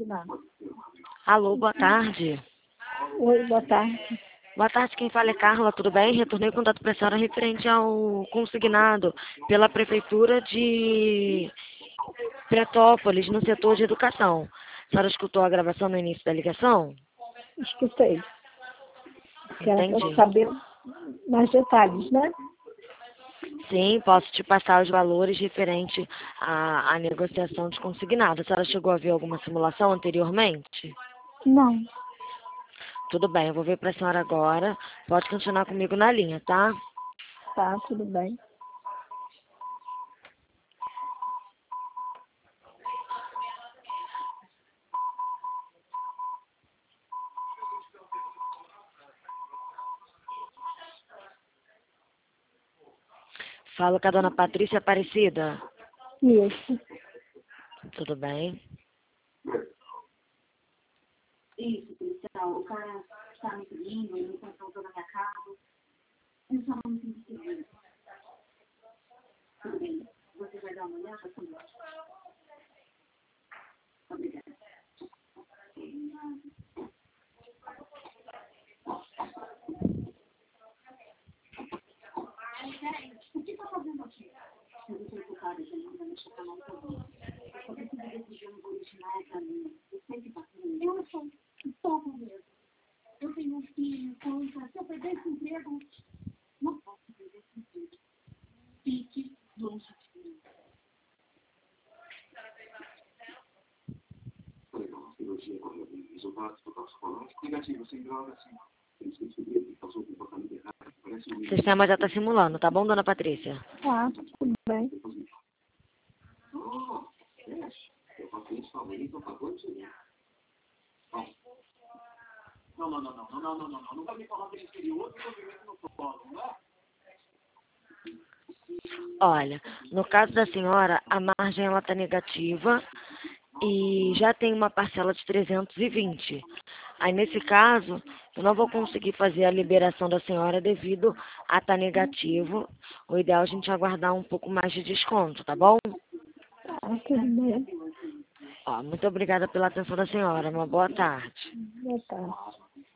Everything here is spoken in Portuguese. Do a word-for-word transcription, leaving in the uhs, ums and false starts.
ajudar? Alô, boa tarde. Oi, boa tarde. Boa tarde, quem fala é Carla, tudo bem? Retornei o contato para a senhora referente ao consignado pela Prefeitura de Pretópolis, no setor de educação. A senhora escutou a gravação no início da ligação? Escutei. Que era para Entendi. saber mais detalhes, né? Sim, posso te passar os valores referente à, à negociação de consignado. A senhora chegou a ver alguma simulação anteriormente? Não. Tudo bem, eu vou ver para a senhora agora. Pode continuar comigo na linha, tá? Tá, tudo bem. Falo com a dona Patrícia Aparecida. Isso. Tudo bem? Isso, policial. O cara está me pedindo, ele está voltando na minha casa. Eu só não me seguro. Tudo bem. Você vai dar uma olhada também? Obrigada. Peraí, o que está fazendo aqui? Eu não estou ocupada, já não vai me chocar mais também. Eu só preciso decidir um original para mim. Eu sei que está tudo. Eu não sou. Estou com medo. Eu tenho um filho, conta. Se eu perder esse emprego, não posso perder esse emprego. Fique longe de mim. A cirurgia correu bem. Resultados toxicológicos negativos, sem droga, sem mal. Eles descobriram que causou comportamento errado. Parece um... O sistema já está simulando, tá bom, dona Patrícia? Tá, tudo bem. Oh, é. Eu faço isso favorito, eu favor de mim. Não, não, não, não, não, não, não, não, não. Não vai me falar que ele queria outro movimento no solo, não é? Olha, no caso da senhora, a margem ela está negativa e já tem uma parcela de trezentos e vinte. Aí, nesse caso, eu não vou conseguir fazer a liberação da senhora devido a estar negativo. O ideal é a gente aguardar um pouco mais de desconto, tá bom? Tá, tudo bem. Ó, muito obrigada pela atenção da senhora. Uma boa tarde. Boa tarde.